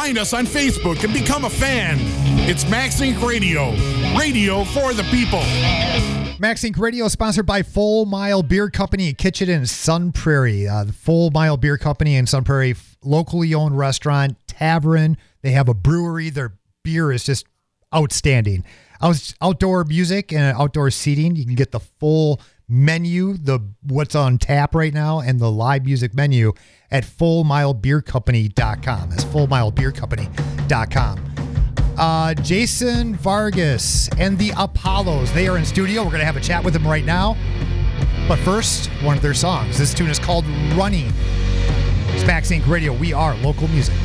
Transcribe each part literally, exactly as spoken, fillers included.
Find us on Facebook and become a fan. It's Max Inc Radio. Radio for the people. Max Inc Radio is sponsored by Full Mile Beer Company, Kitchen in Sun Prairie. Uh, the Full Mile Beer Company in Sun Prairie, locally owned restaurant, tavern. They have a brewery. Their beer is just outstanding. Out, outdoor music and outdoor seating. You can get the full menu, the what's on tap right now, and the live music menu at full mile beer company dot com. That's full mile beer company dot com. Uh, Jason Vargas and the Apollos. They are in studio. We're going to have a chat with them right now. But first, one of their songs. This tune is called Running. It's Max Inc Radio. We are local music.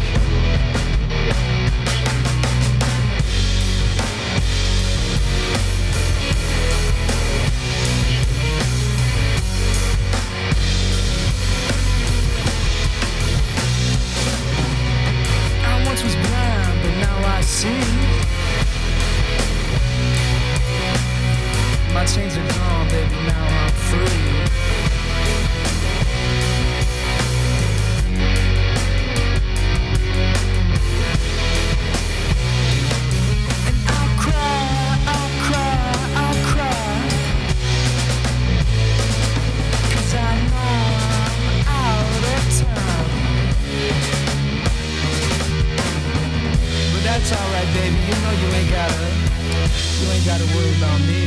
My chains are gone, baby, now I'm free. And I'll cry, I'll cry, I'll cry, 'cause I know I'm out of time. But that's alright, baby, you know you ain't gotta, you ain't gotta worry about me.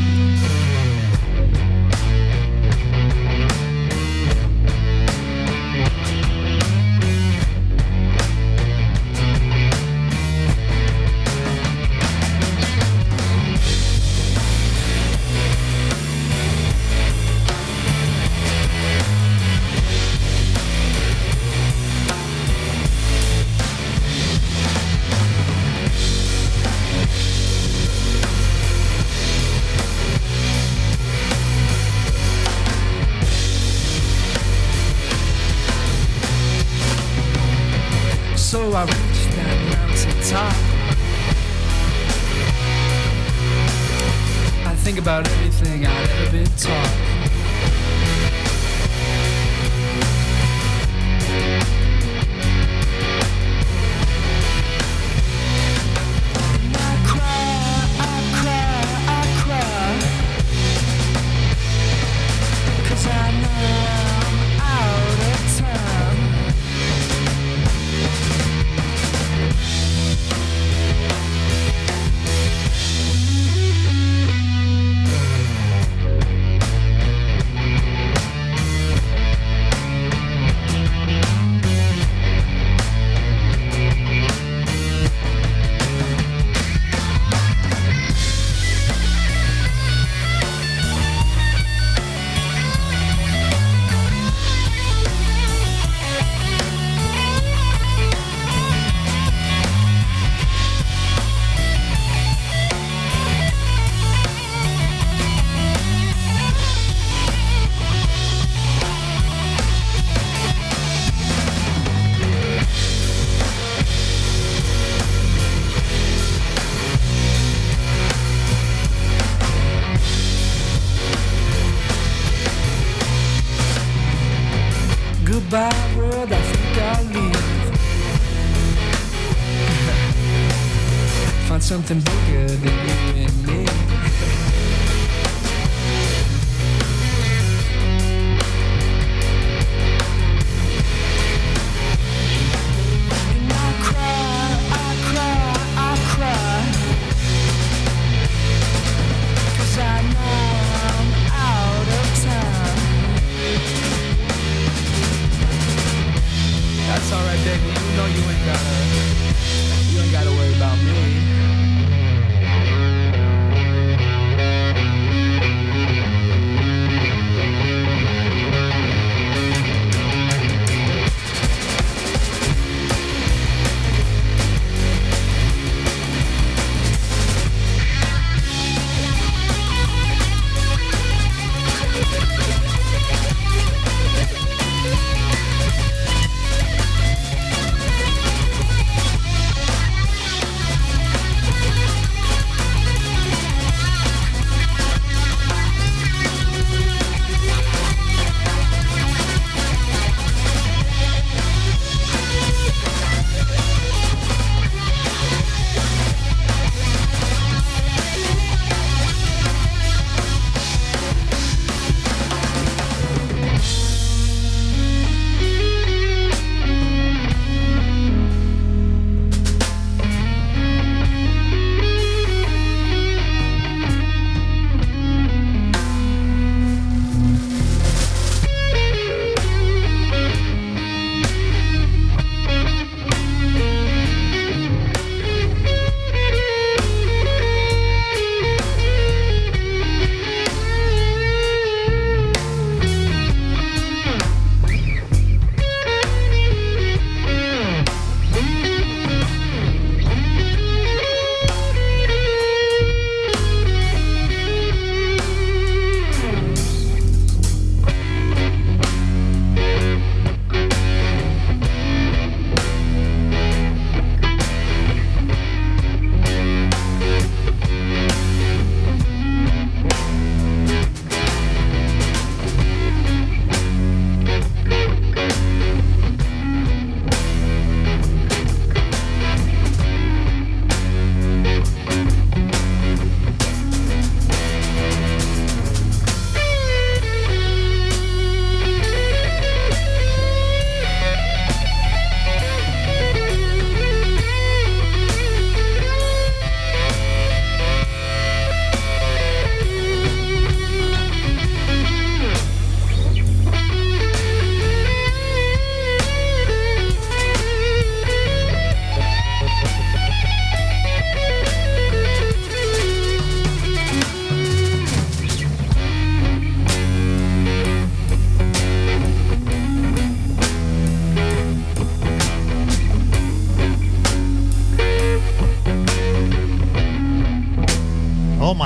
So I reached that mountain top. I think about everything I've ever been taught. And I cry, I cry, I cry, 'cause I know I'm out of time. Goodbye, world, I think I'll leave. Find something bigger than you and me. And I cry, I cry, I cry, 'cause I know I'm out of time. That's alright, baby. You know you ain't gotta, you ain't gotta worry about me.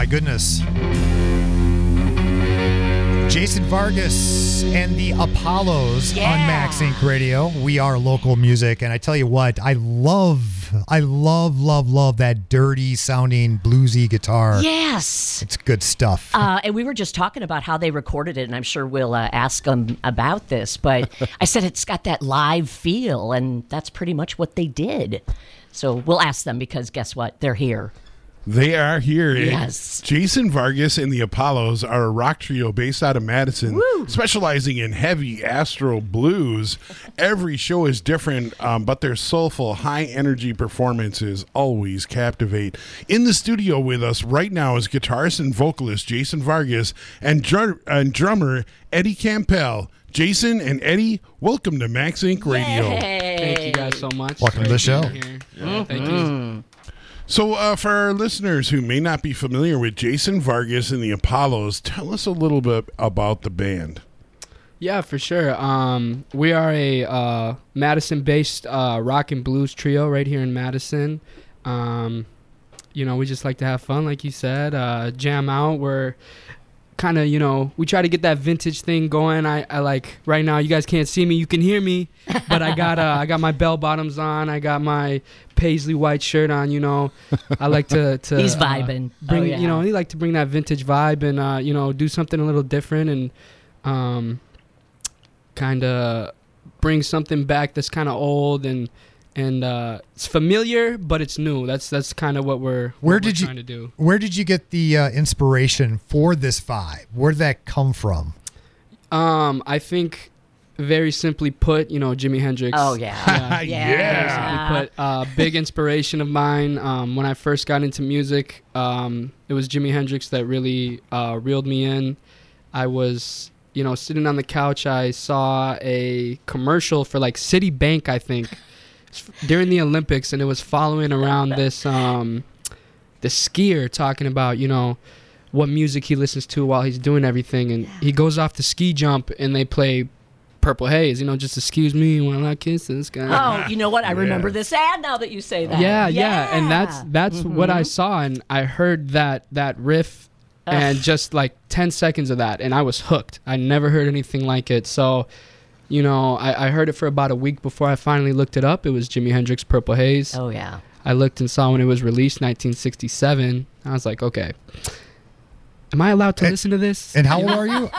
goodness. Jason Vargas and the Apollos Yeah. on Max Inc Radio. We are local music, and I tell you what, I love, I love, love, love that dirty sounding bluesy guitar. Yes. It's good stuff. Uh, and we were just talking about how they recorded it, and I'm sure we'll uh, ask them about this. But I said it's got that live feel, and that's pretty much what they did. So we'll ask them because guess what? They're here. They are here. Yes. Jason Vargas and the Apollos are a rock trio based out of Madison, Woo. specializing in heavy astral blues. Every show is different, um, but their soulful, high-energy performances always captivate. In the studio with us right now is guitarist and vocalist Jason Vargas and, dr- and drummer Eddie Campbell. Jason and Eddie, welcome to Max Inc Radio. Yay. Thank you guys so much. Welcome to the Great show. being here. Yeah, thank you. So uh, for our listeners who may not be familiar with Jason Vargas and the Apollos, tell us a little bit about the band. Yeah, for sure. Um, we are a uh, Madison-based uh, rock and blues trio right here in Madison. Um, you know, we just like to have fun, like you said, uh, jam out. We're kind of, you know, we try to get that vintage thing going. I, I like right now. You guys can't see me, you can hear me, but I got uh, I got my bell bottoms on. I got my paisley white shirt on. You know, I like to to He's uh, vibing. bring Oh, yeah. you know, he like to bring that vintage vibe and uh, you know, do something a little different and um, kind of bring something back that's kind of old and. And uh, it's familiar, but it's new. That's that's kind of what we're, Where what did we're you- trying to do. Where did you get the uh, inspiration for this vibe? Where did that come from? Um, I think, very simply put, you know, Jimi Hendrix. Oh, yeah. Yeah. Yeah. Very simply put, uh, big inspiration of mine. Um, when I first got into music, um, it was Jimi Hendrix that really uh, reeled me in. I was, you know, sitting on the couch. I saw a commercial for like Citibank, I think, during the Olympics, and it was following around this um, this skier talking about, you know, what music he listens to while he's doing everything, and he goes off the ski jump, and they play Purple Haze, you know, just excuse me when I kiss this guy. Oh, you know what? I remember this ad now that you say that. Yeah, yeah, and that's that's what I saw, and I heard that that riff, and just like ten seconds of that, and I was hooked. I never heard anything like it, so. You know, I, I heard it for about a week before I finally looked it up. It was Jimi Hendrix, Purple Haze. Oh, yeah. I looked and saw when it was released, nineteen sixty-seven. I was like, okay, am I allowed to And- listen to this? And how old are you?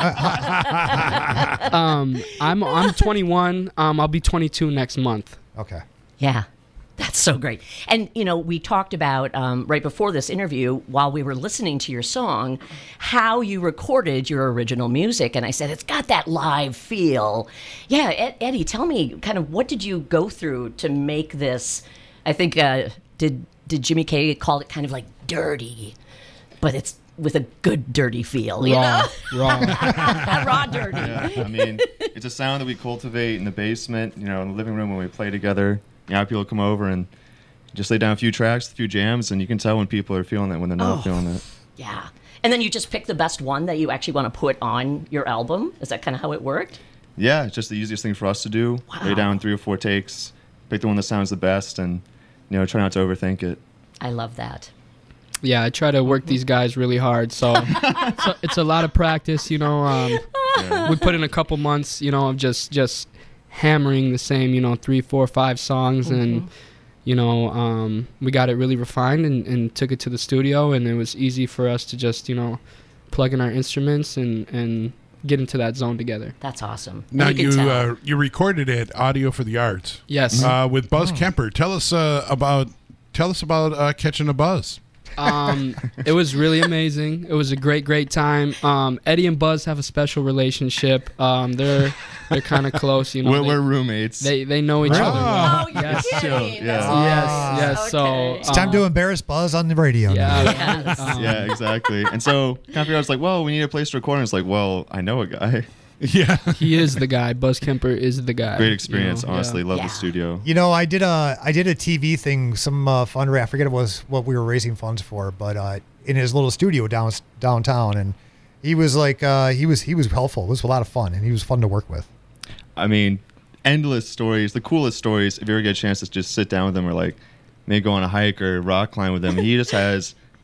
Uh, um, I'm I'm twenty-one. Um, I'll be twenty-two next month. okay. Yeah. That's so great. And, you know, we talked about um, right before this interview, while we were listening to your song, how you recorded your original music. And I said, it's got that live feel. Yeah, Ed- Eddie, tell me kind of what did you go through to make this? I think, uh, did, did Jimmy K call it kind of like dirty, but it's with a good dirty feel, you Raw, know? raw. Raw dirty. Yeah, I mean, it's a sound that we cultivate in the basement, you know, in the living room when we play together. You know, people come over and just lay down a few tracks, a few jams, and you can tell when people are feeling it, when they're not Oh. feeling it. Yeah. And then you just pick the best one that you actually want to put on your album? Is that kind of how it worked? Yeah, it's just the easiest thing for us to do. Wow. Lay down three or four takes, pick the one that sounds the best, and, you know, try not to overthink it. I love that. Yeah, I try to work these guys really hard, so, so it's a lot of practice. You know, um, Yeah. we put in a couple months, you know, of just just hammering the same, you know, three, four, five songs, and you know, um, we got it really refined and, and took it to the studio, and it was easy for us to just, you know, plug in our instruments and and get into that zone together. That's awesome. And Now can you tell. uh, you recorded it Audio for the Arts Yes. uh, with Buzz Kemper. Tell us uh, about tell us about uh, Catching a Buzz. Um, it was really amazing. It was a great, great time. Um, Eddie and Buzz have a special relationship. Um, they're they're kind of close, you know. We're, they, we're roommates. they they know each Really? other. Oh, you're Yes. kidding. Yeah. That's Yes, nice. yes. So Okay. It's time to embarrass Buzz on the radio. now. yeah, Yes. um, yeah, exactly. And so, kind of figured out, it's like, well, we need a place to record. And it's like, well, I know a guy. Yeah. he is the guy. Buzz Kemper is the guy. Great experience, you know? honestly. Yeah. Love Yeah. the studio. You know, I did a I did a T V thing, some uh, fundraiser. I forget it was what we were raising funds for, but uh, in his little studio down downtown, and he was like uh, he was he was helpful. It was a lot of fun, and he was fun to work with. I mean, endless stories, the coolest stories. If you ever get a chance to just sit down with him or like maybe go on a hike or rock climb with him, he just has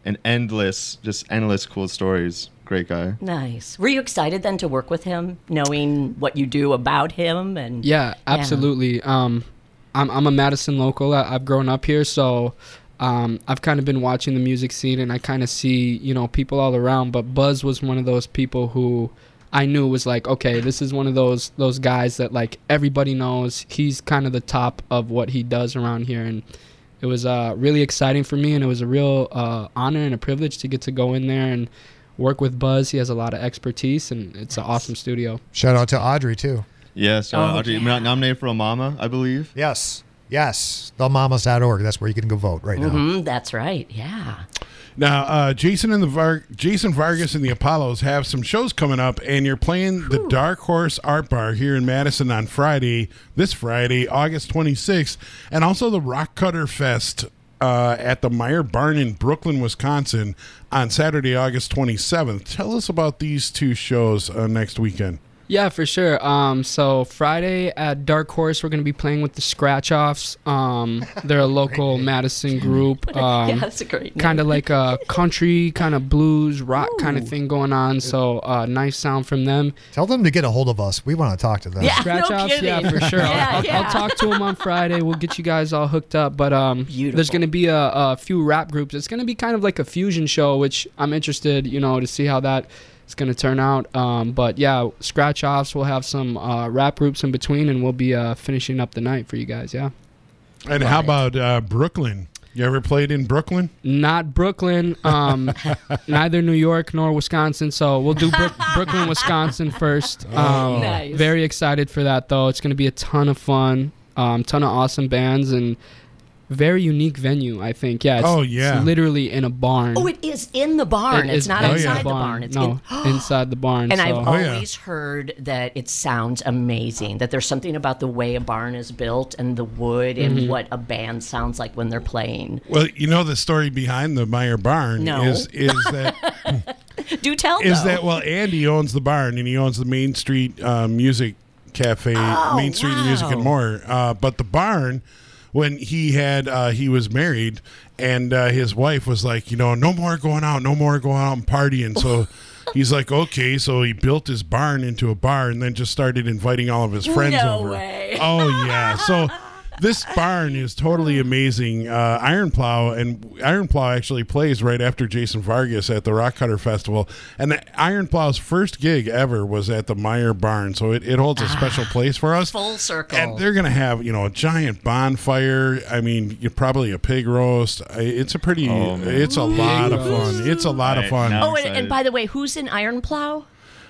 and endless, just endless cool stories. Great guy. Nice. Were you excited then to work with him, knowing what you do about him? And Yeah, absolutely. Um, I'm I'm a Madison local. I, I've grown up here, so um, I've kind of been watching the music scene, and I kind of see, you know, people all around. But Buzz was one of those people who I knew was like, okay, this is one of those those guys that like everybody knows. He's kind of the top of what he does around here, and it was uh, really exciting for me, and it was a real uh, honor and a privilege to get to go in there and work with Buzz. He has a lot of expertise, and it's an awesome studio. Shout out to Audrey, too. Yes, uh, Oh, Audrey, yeah. nominated for a Mama, I believe. Yes. Yes. the mamas dot org. That's where you can go vote right now. Mhm, that's right. Yeah. Now, uh, Jason and the Var- Jason Vargas and the Apollos have some shows coming up, and you're playing the Dark Horse Art Bar here in Madison on Friday, this Friday, August twenty-sixth, and also the Rock Cutter Fest uh, at the Meyer Barn in Brooklyn, Wisconsin on Saturday, August twenty-seventh. Tell us about these two shows uh, next weekend. Yeah, for sure. Um, so Friday at Dark Horse, we're going to be playing with the Scratch Offs. Um, they're a local Madison group. Um, yeah, that's a great name. kind of like a country, kind of blues, rock kind of thing going on. So uh, nice sound from them. Tell them to get a hold of us. We want to talk to them. Yeah. Scratch no Offs, yeah, kidding. for sure. Yeah, I'll, I'll, yeah. I'll talk to them on Friday. We'll get you guys all hooked up. But um, Beautiful. there's going to be a, a few rap groups. It's going to be kind of like a fusion show, which I'm interested, you know, to see how that is going to turn out. Um, but yeah, Scratch Offs, we'll have some uh, rap groups in between, and we'll be uh, finishing up the night for you guys, yeah. And how about uh, Brooklyn? You ever played in Brooklyn? Not Brooklyn, um, neither New York nor Wisconsin. So we'll do Brook Brooklyn, Wisconsin first. Um, Nice. Very excited for that, though. It's going to be a ton of fun, um, ton of awesome bands, and very unique venue, I think. Yeah. It's, Oh, yeah. It's literally in a barn. Oh, it is in the barn. It it's is not Oh, yeah. outside in the barn. It's no, in, inside the barn. And so. I've Oh, yeah. always heard that it sounds amazing, that there's something about the way a barn is built and the wood Mm-hmm. and what a band sounds like when they're playing. Well, you know the story behind the Meyer Barn No. is is that Do tell, is though. that well, Andy owns the barn and he owns the Main Street uh, Music Cafe, Oh, Main Street Music and wow. More. Uh, but the barn, when he had uh, he was married, and uh, his wife was like, you know, no more going out, no more going out and partying. So he's like, okay. So he built his barn into a bar, and then just started inviting all of his friends No over. way. Oh yeah. So this barn is totally amazing. Uh, Iron Plow and Iron Plow actually plays right after Jason Vargas at the Rock Cutter Festival, and the Iron Plow's first gig ever was at the Meyer Barn, so it, it holds a special place for us. Full circle. And they're gonna have, you know, a giant bonfire. I mean, you probably a pig roast. I- It's a pretty. Oh, man. it's a lot of roast. fun. It's a lot of Right, fun. now- oh, and, and excited. by the way, who's in Iron Plow?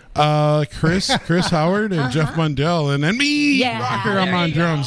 Uh, Chris, Chris Howard, and Jeff Mundell, and then me, Yeah, Rocker. I'm there on you drums.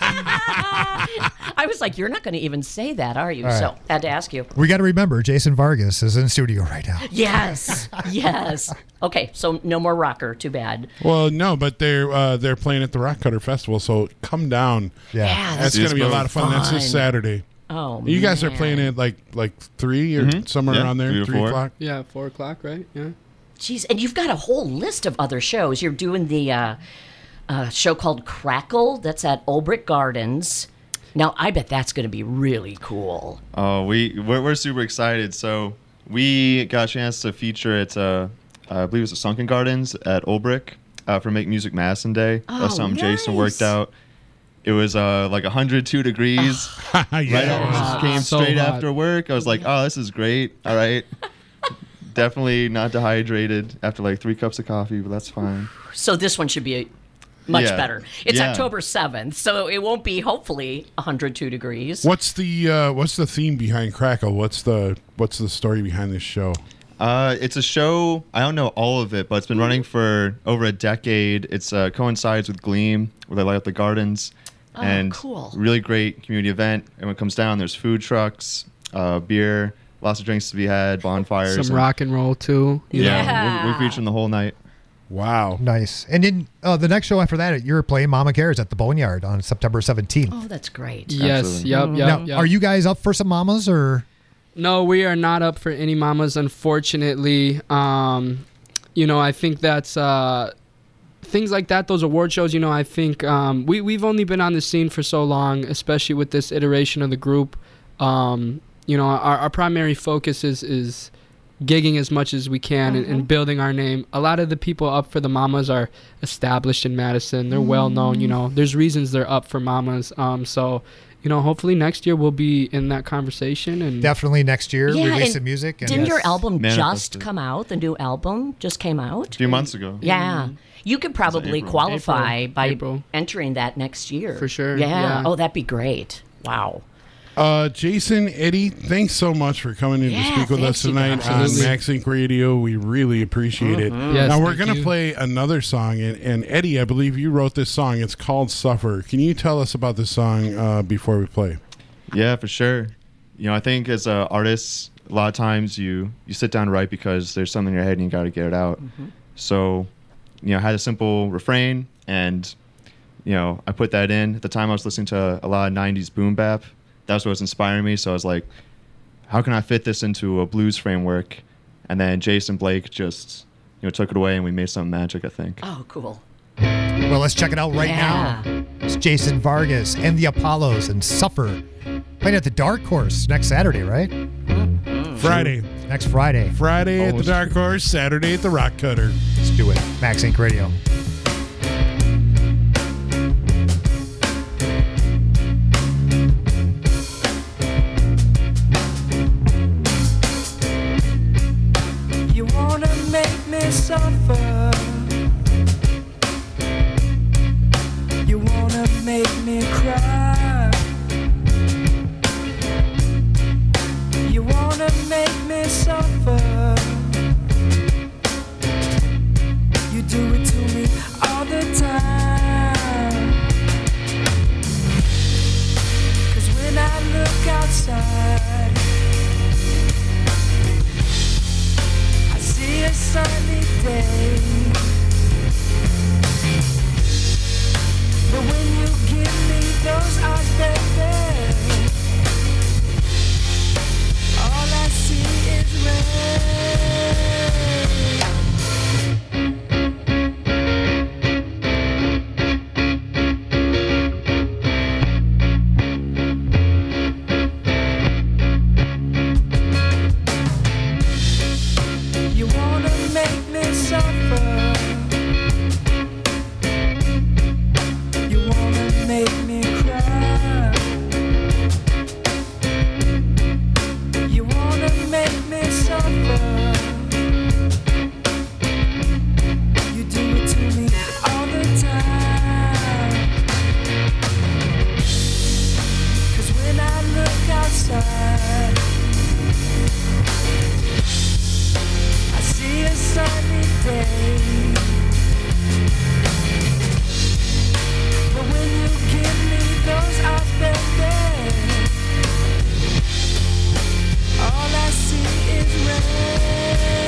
I was like, you're not going to even say that, are you? All right. So had to ask you. We got to remember, Jason Vargas is in studio right now. Yes, yes. Okay, so no more rocker. Too bad. Well, no, but they're uh, they're playing at the Rock Cutter Festival, so come down. Yeah. Yeah, That's that's going to be a Yes, lot of fun. That's fun. this Saturday. Oh, You guys are man. playing at like like three or Mhm. somewhere Yeah, around there, three or three four. o'clock. Yeah, four o'clock, right? Yeah. Jeez, and you've got a whole list of other shows. You're doing the uh, uh, show called Crackle. That's at Olbrich Gardens. Now, I bet that's going to be really cool. Oh, we we're, we're super excited. So we got a chance to feature at uh, I believe it was the Sunken Gardens at Olbrich uh, for Make Music Madison Day. That's Oh, something Jason nice. worked out. It was uh, like one hundred two degrees. yeah. Right, Yeah. I came So straight hot. after work. I was like, oh, this is great. All right. Definitely not dehydrated after like three cups of coffee, but that's fine. So this one should be a, much Yeah. better. It's Yeah. October seventh, so it won't be, hopefully, one hundred two degrees. What's the uh, what's the theme behind Crackle? What's the what's the story behind this show? Uh, it's a show. I don't know all of it, but it's been running for over a decade. It's uh, coincides with Gleam, where they light up the gardens, Oh, and cool. really great community event. And when it comes down, there's food trucks, uh, beer, lots of drinks to be had, bonfires. Some and- rock and roll too. you know. Yeah, Yeah. we're, we're featuring the whole night. Wow. Nice. And then uh, the next show after that, you're playing Mama Cares at the Boneyard on September seventeenth. Oh, that's great. Yes. Absolutely. Yep. Yep. now, yep. are you guys up for some mamas or? No, we are not up for any mamas, unfortunately. Um, you know, I think that's uh, things like that. Those award shows. You know, I think um, we we've only been on the scene for so long, especially with this iteration of the group. Um, you know, our, our primary focus is is gigging as much as we can Mm-hmm. and, and building our name. A lot of the people up for the Mamas are established in Madison. They're well known. You know, there's reasons they're up for Mamas. Um, so, you know, hopefully next year we'll be in that conversation. And Definitely next year, Yeah, release and some music. And Didn't your Yes. album just Manifested. come out? The new album just came out? A few months ago. Yeah. You could probably April. qualify April. by April. entering that next year. For sure, Yeah. yeah. Oh, that'd be great. Wow. Uh, Jason, Eddie, thanks so much for coming in to Yeah, speak with us thanks, you tonight guys. on Absolutely. Max Inc Radio. We really appreciate it. Yes, now we're thank gonna you. play another song, and, and Eddie, I believe you wrote this song. It's called "Suffer." Can you tell us about this song uh, before we play? Yeah, for sure. You know, I think as uh, artists, a lot of times you you sit down to write because there's something in your head and you got to get it out. So, you know, I had a simple refrain, and you know, I put that in. At the time, I was listening to a lot of nineties boom bap. That's what was inspiring me. So I was like, how can I fit this into a blues framework? And then Jason Blake just, you know, took it away and we made something magic, I think. Oh, cool. Well, let's check it out right Yeah. now. It's Jason Vargas and the Apollos and Suffer. Playing at the Dark Horse next Saturday, right? Friday, Next Friday. Friday at the Almost Dark Horse, Saturday at the Rock Cutter. Let's do it. Max Inc Radio. You wanna make me suffer. You wanna make me cry. You wanna make me suffer. You do it to me all the time. 'Cause when I look outside, I see a sunny day. But when you give me those eyes, baby, all I see is red. You wanna make me suffer. You wanna make me cry. You wanna make me suffer. You do it to me all the time. 'Cause when I look outside, I see a sunny day. But when you give me those eyes, baby, all I see is red.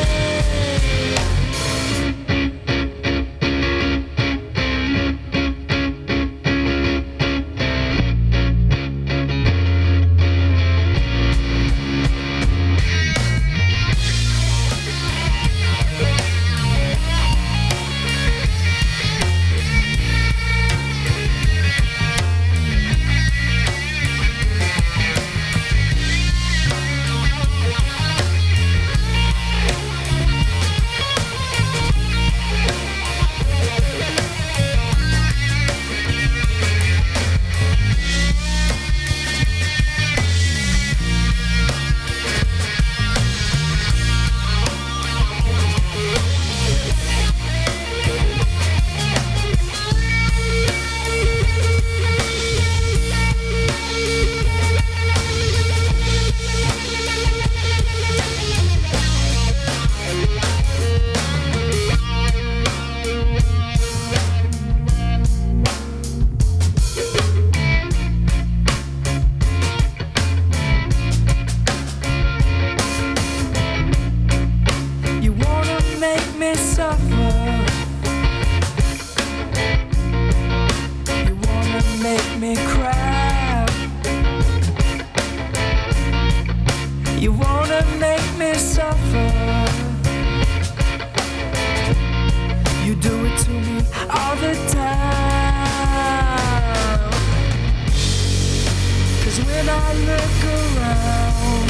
when I look around,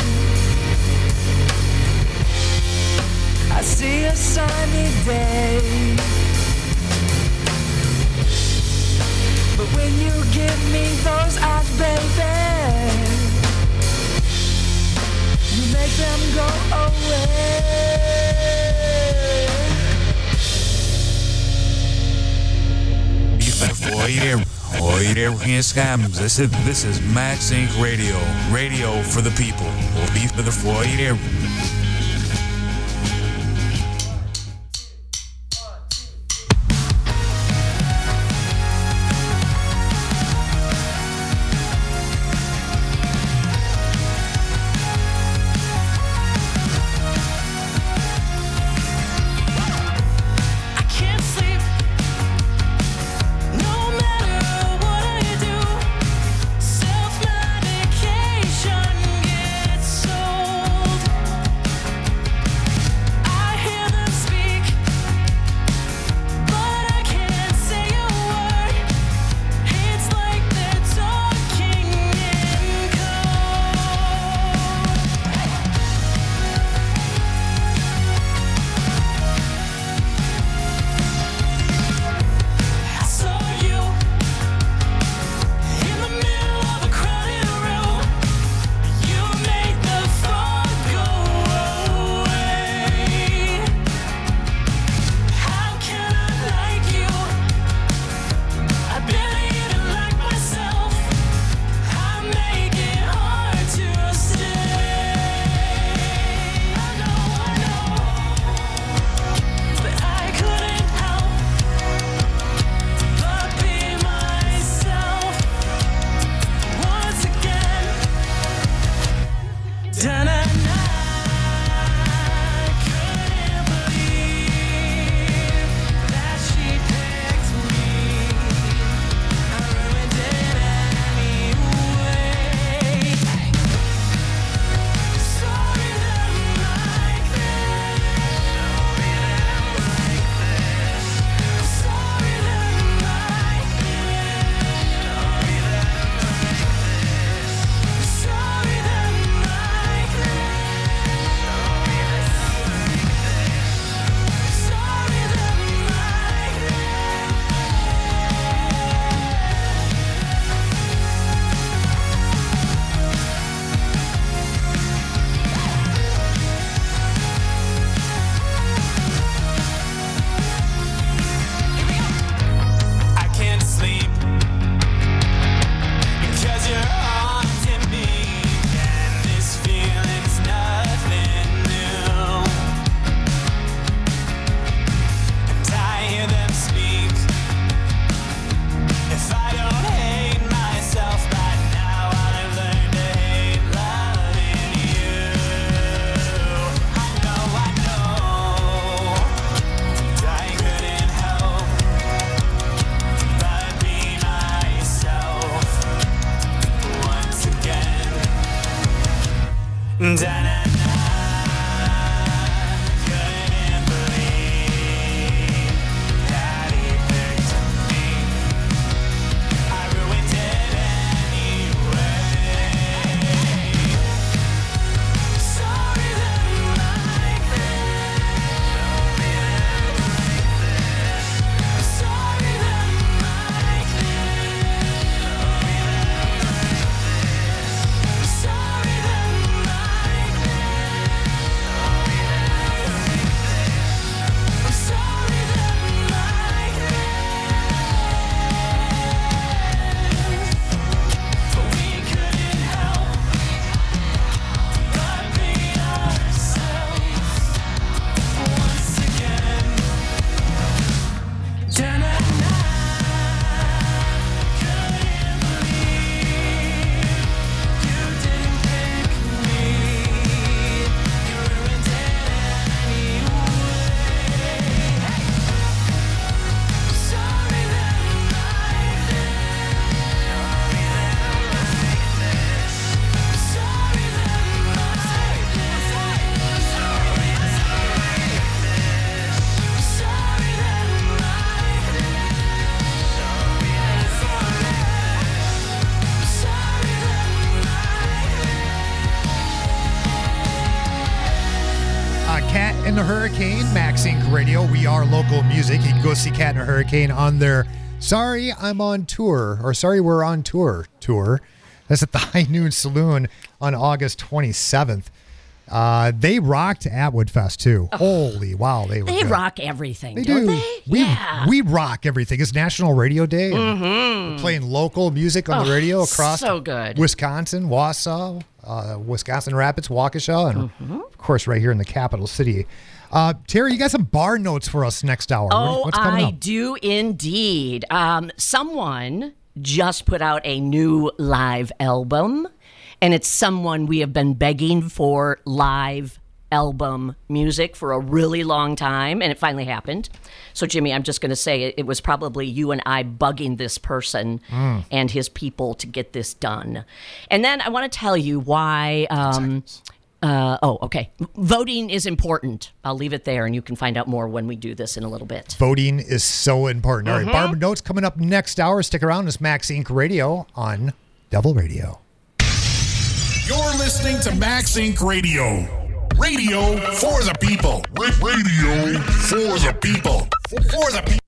I see a sunny day. But when you give me those eyes, baby, you make them go away. Oye, oye, here comes. This is this is Max Inc Radio, radio for the people. Oye, for the oye. Sorry that I'm like this. in the Hurricane, Max Inc Radio. We are local music. You can go see Cat in the Hurricane on their Sorry I'm on Tour, or Sorry We're on Tour tour. That's at the High Noon Saloon on August twenty-seventh. Uh, they rocked Atwood Fest too. Oh, Holy wow, they were They good. rock everything, They don't do. they? We yeah. we rock everything. It's National Radio Day. And we're playing local music on the Oh, radio across so good. Wisconsin, Wausau, uh, Wisconsin Rapids, Waukesha, and Mm-hmm. of course right here in the capital city. Uh, Terry, you got some bar notes for us next hour. Oh, What- What's coming I up? do indeed. Um, someone just put out a new live album, and it's someone we have been begging for live album music for a really long time, and it finally happened. So, Jimmy, I'm just going to say it, it was probably you and I bugging this person and his people to get this done. And then I want to tell you why. Um, uh, oh, okay. Voting is important. I'll leave it there, and you can find out more when we do this in a little bit. Voting is so important. All right, Mm-hmm. bar notes coming up next hour. Stick around. It's Max Inc Radio on Devil Radio. You're listening to Max Inc Radio. Radio for the people. Radio for the people. For the people.